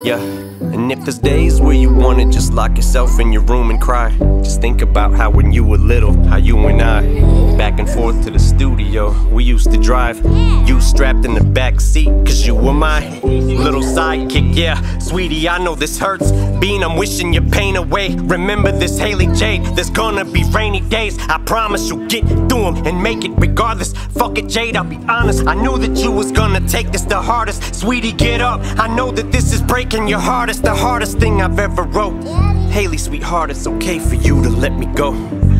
Yeah, and if there's days where you wanna just lock yourself in your room and cry, just think about how when you were little, how you and I, back and forth to the studio, we used to drive. You strapped in the back seat, cause you were my little sidekick. Yeah, sweetie, I know this hurts. Bean, I'm wishing your pain away. Remember this, Haley Jade, there's gonna be rainy days. I promise you'll get through them and make it regardless. Fuck it, Jade, I'll be honest, I knew that you was gonna take this the hardest. Sweetie, get up, I know that this is breaking your heart. It's the hardest thing I've ever wrote. Haley, sweetheart, it's okay for you to let me go.